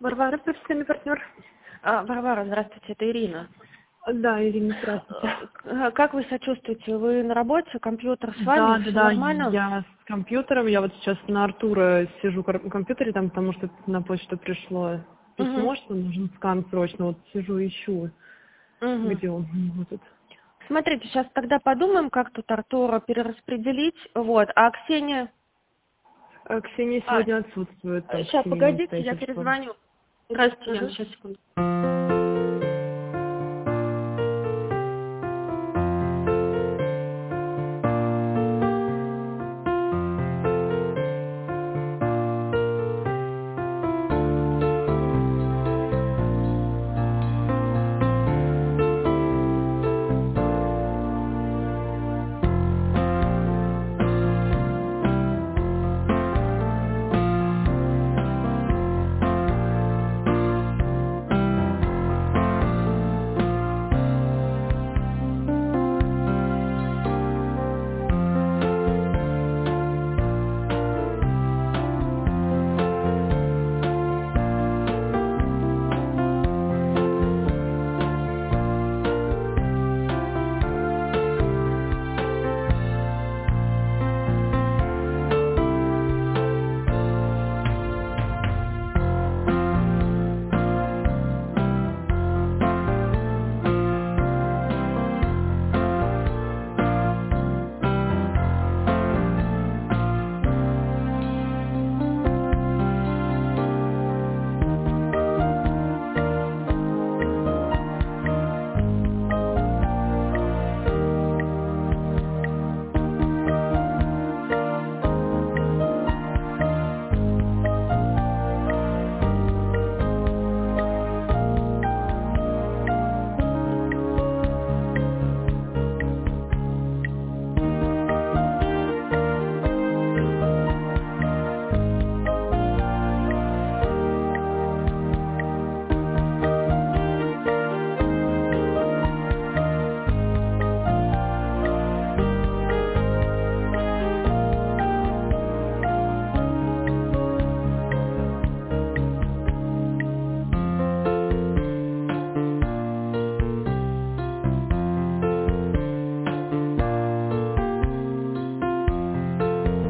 Варвара, профессиональный партнер. Варвара, здравствуйте, это Ирина. Да, Ирина, здравствуйте. Как вы себя чувствуете? Вы на работе, компьютер с вами, все нормально? Я с компьютером, я вот сейчас на Артура сижу на компьютере, там, потому что на почту пришло письмо, что нужен скан срочно, вот сижу ищу, где он вот тут. Смотрите, сейчас тогда подумаем, как тут Артура перераспределить, вот, а Ксения... Ксения сегодня отсутствует. Сейчас, погодите, я перезвоню. Здравствуйте, Яна, сейчас, секунду.